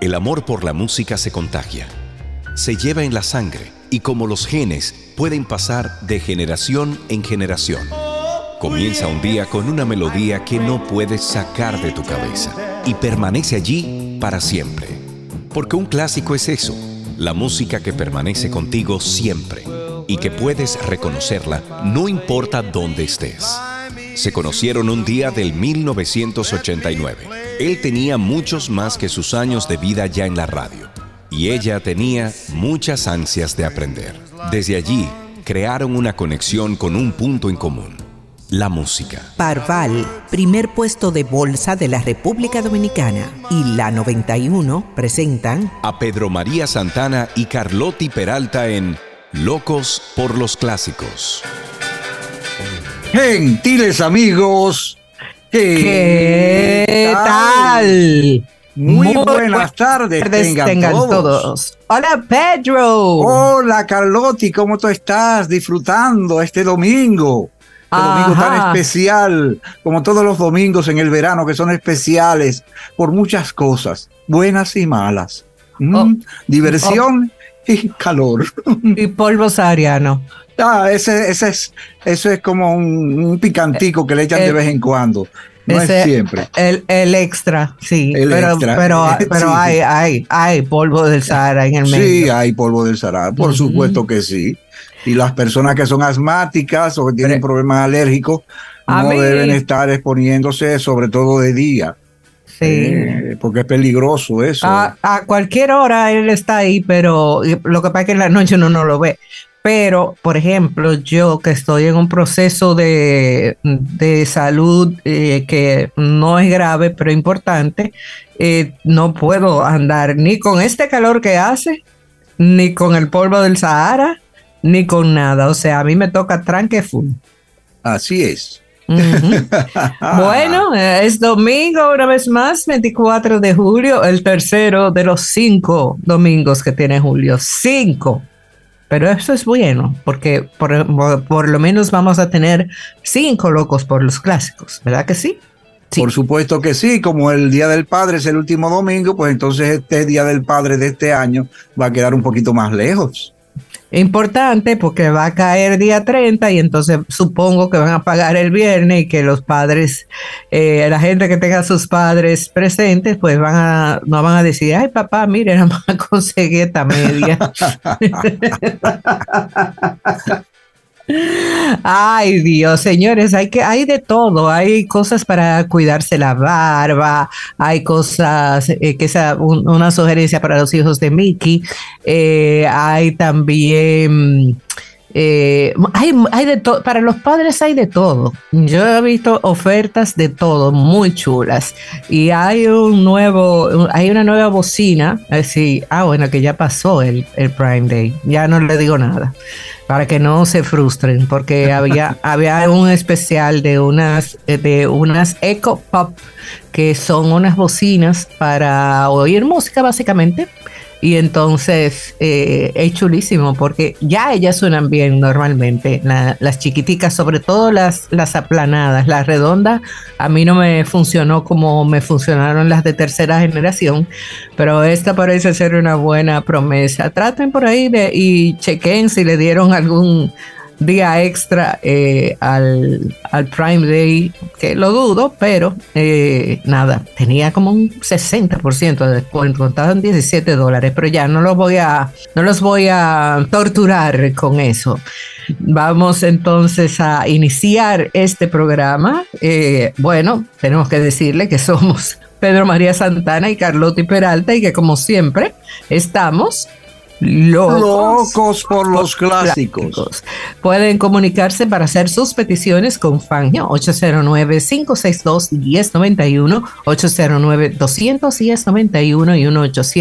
El amor por la música se contagia, se lleva en la sangre y como los genes pueden pasar de generación en generación. Comienza un día con una melodía que no puedes sacar de tu cabeza y permanece allí para siempre. Porque un clásico es eso, la música que permanece contigo siempre y que puedes reconocerla no importa dónde estés. Se conocieron un día del 1989. Él tenía muchos más que sus años de vida ya en la radio y ella tenía muchas ansias de aprender. Desde allí, crearon una conexión con un punto en común: la música. Parval, primer puesto de bolsa de la República Dominicana, y la 91 presentan a Pedro María Santana y Carlotti Peralta en Locos por los Clásicos. Gentiles amigos, ¿qué tal? Muy buenas tardes tengan todos. Hola, Pedro. Hola, Carlotti, ¿cómo tú estás disfrutando este domingo? Domingo tan especial, como todos los domingos en el verano, que son especiales por muchas cosas, buenas y malas. Diversión y calor. Y polvo sahariano. Eso es como un picantico que le echan de vez en cuando. No es siempre. El extra, sí. Pero sí. hay polvo del Sahara en el medio. Sí, hay polvo del Sahara, por supuesto que sí. Y las personas que son asmáticas o que tienen problemas alérgicos no deben estar exponiéndose, sobre todo de día. Sí. Porque es peligroso eso. A cualquier hora él está ahí, pero lo que pasa es que en la noche uno no lo ve. Pero, por ejemplo, yo que estoy en un proceso de salud que no es grave, pero importante, no puedo andar ni con este calor que hace, ni con el polvo del Sahara, ni con nada. O sea, a mí me toca tranque full. Así es. Bueno, es domingo una vez más, 24 de julio, el tercero de los 5 domingos que tiene julio. 5. Pero eso es bueno, porque por lo menos vamos a tener 5 locos por los clásicos, ¿verdad que sí? Sí. Por supuesto que sí, como el Día del Padre es el último domingo, pues entonces este Día del Padre de este año va a quedar un poquito más lejos. Importante porque va a caer día 30 y entonces supongo que van a pagar el viernes y que los padres, la gente que tenga a sus padres presentes, pues no van a decir, ay papá, mire, nada más conseguí esta media. Ay Dios, señores, hay de todo, hay cosas para cuidarse la barba, hay cosas una sugerencia para los hijos de Mickey, hay también hay de todo, para los padres hay de todo. Yo he visto ofertas de todo muy chulas y hay una nueva bocina, bueno, que ya pasó el Prime Day, ya no le digo nada para que no se frustren, porque había un especial de unas Echo Pop, que son unas bocinas para oír música básicamente. Y entonces es chulísimo porque ya ellas suenan bien normalmente, las chiquiticas, sobre todo las aplanadas, las redondas, a mí no me funcionó como me funcionaron las de tercera generación, pero esta parece ser una buena promesa. Traten por ahí y chequen si le dieron algún día extra al Prime Day, que lo dudo, pero nada, tenía como un 60% de descuento, contaban $17, pero ya no los voy a torturar con eso. Vamos entonces a iniciar este programa. Bueno, tenemos que decirle que somos Pedro María Santana y Carlotti Peralta y que como siempre estamos locos por los clásicos. Pueden comunicarse para hacer sus peticiones con Fangio 809-562-1091, 809-210-91 y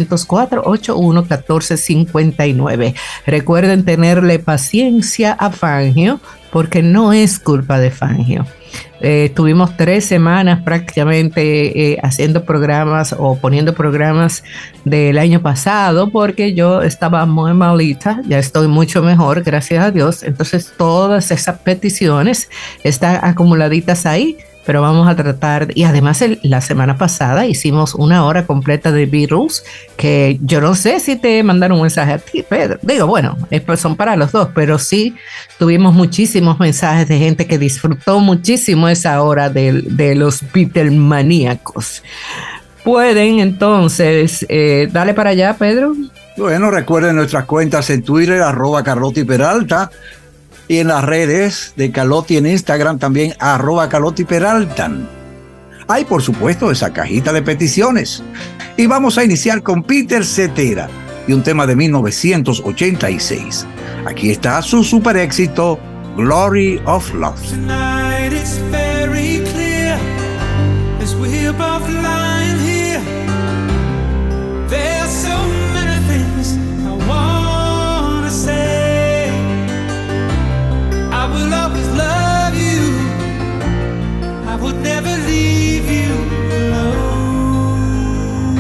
1-800-481-1459. Recuerden tenerle paciencia a Fangio porque no es culpa de Fangio. Tuvimos 3 semanas prácticamente haciendo programas o poniendo programas del año pasado porque yo estaba muy malita, ya estoy mucho mejor, gracias a Dios. Entonces todas esas peticiones están acumuladitas ahí pero vamos a tratar, y además la semana pasada hicimos una hora completa de Beatles, que yo no sé si te mandaron un mensaje a ti, Pedro. Digo, bueno, son para los dos, pero sí tuvimos muchísimos mensajes de gente que disfrutó muchísimo esa hora de los Beatlemaníacos. Pueden entonces, dale para allá, Pedro. Bueno, recuerden nuestras cuentas en Twitter, @Carlotti_Peralta, y en las redes de Carlotti en Instagram también, @CarlottiPeralta. Hay, por supuesto, esa cajita de peticiones. Y vamos a iniciar con Peter Cetera y un tema de 1986. Aquí está su super éxito, Glory of Love. Tonight it's very clear as we're both lying here. There's so many things I wanna say. I will always love you. I would never leave you alone.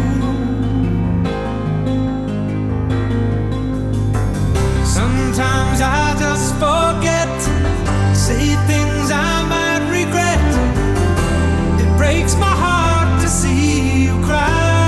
Sometimes I just forget, say things I might regret. It breaks my heart to see you cry.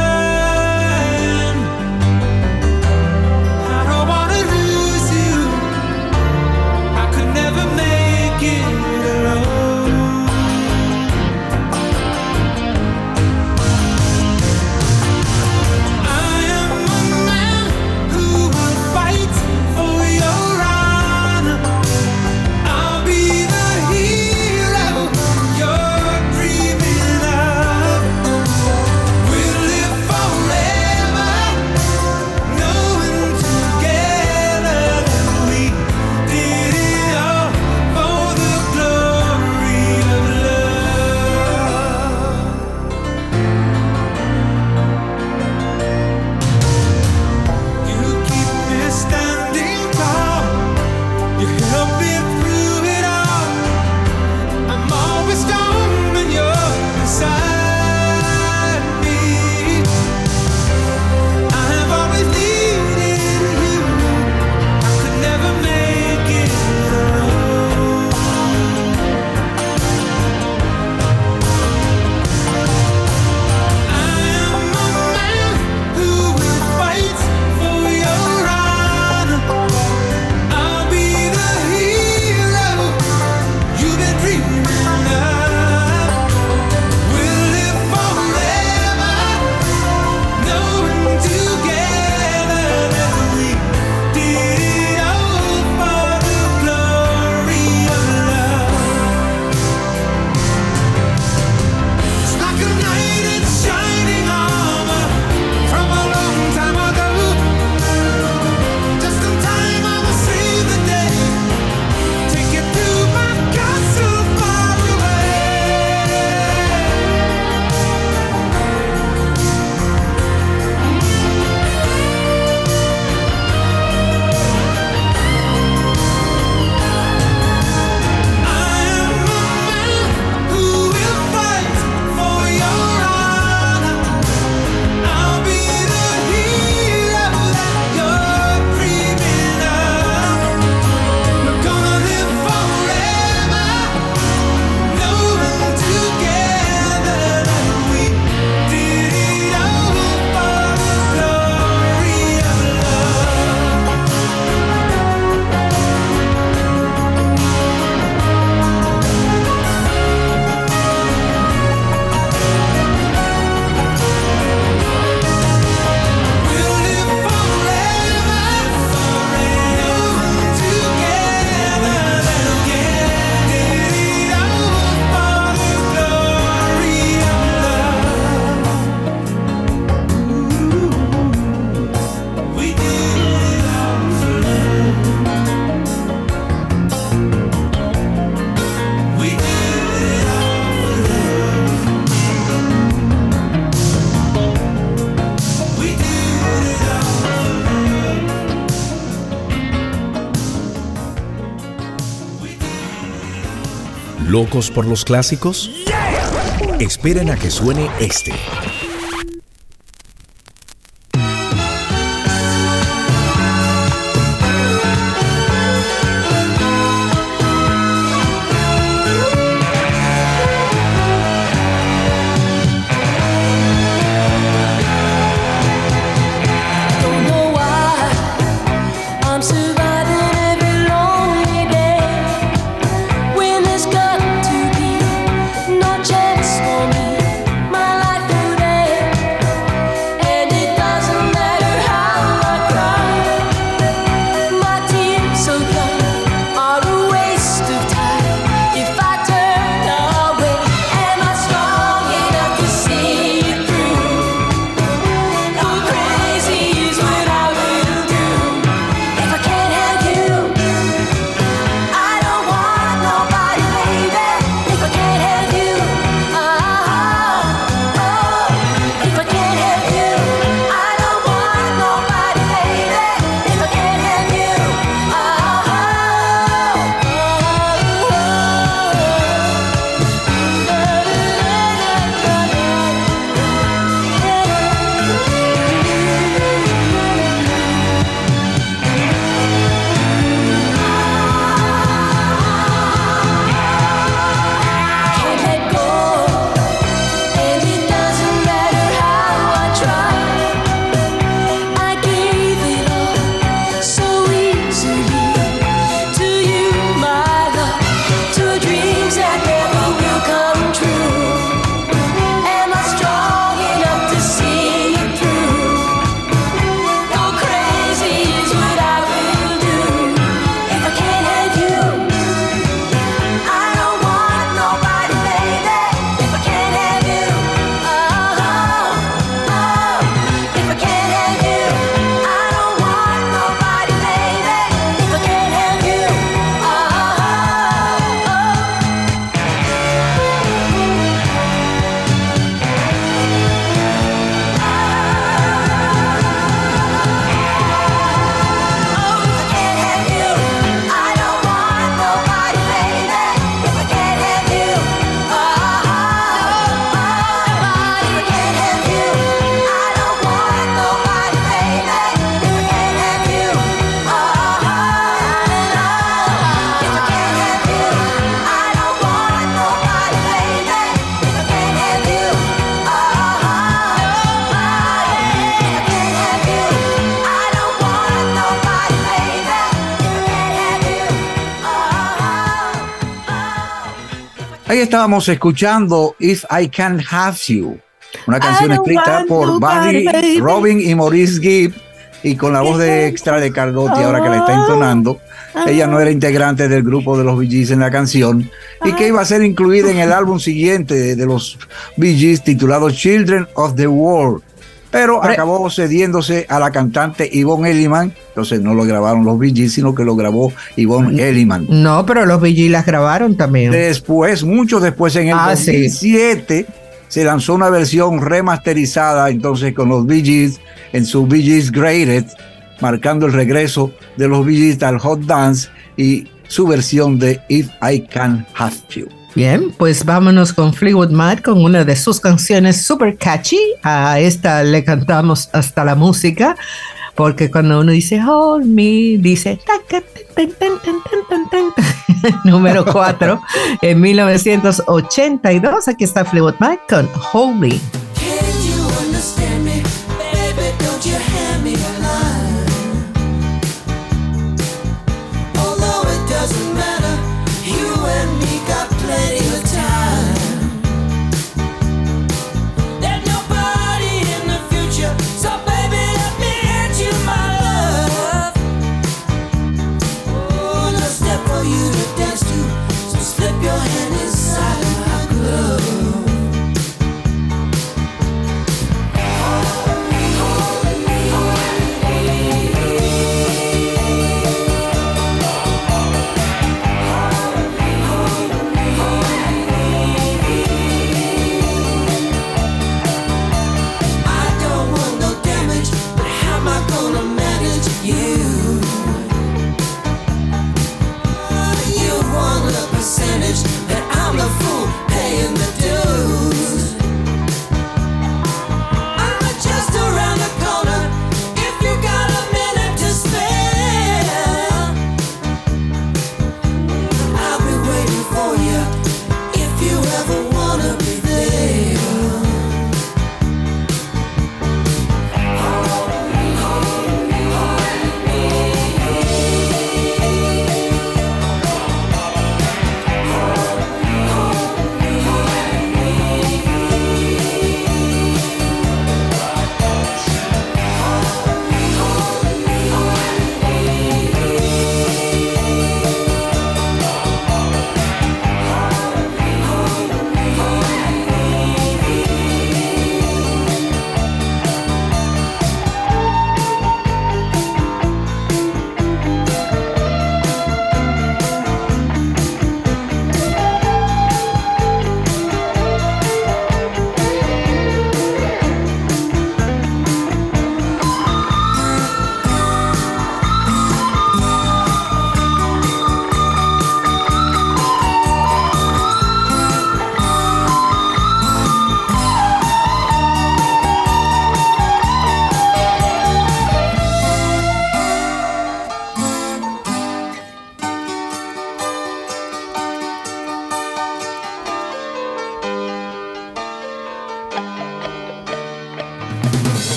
¿Locos por los clásicos? Esperen a que suene este. Ahí estábamos escuchando If I Can't Have You, una canción escrita por Buddy Robin y Maurice Gibb, y con la voz de extra de Carlotti, ahora que la está entonando. Ella no era integrante del grupo de los Bee Gees en la canción, y que iba a ser incluida en el álbum siguiente de los Bee Gees titulado Children of the World, pero acabó cediéndose a la cantante Yvonne Elliman. Entonces no lo grabaron los Bee Gees, sino que lo grabó Yvonne Elliman. No, pero los Bee Gees las grabaron también. Después, mucho después, en el 2007, sí, se lanzó una versión remasterizada entonces con los Bee Gees en su Bee Gees Greatest, marcando el regreso de los Bee Gees al Hot Dance y su versión de If I Can't Have You. Bien, pues vámonos con Fleetwood Mac con una de sus canciones super catchy. A esta le cantamos hasta la música, porque cuando uno dice Hold Me, dice número 4 en 1982. Aquí está Fleetwood Mac con Hold Me.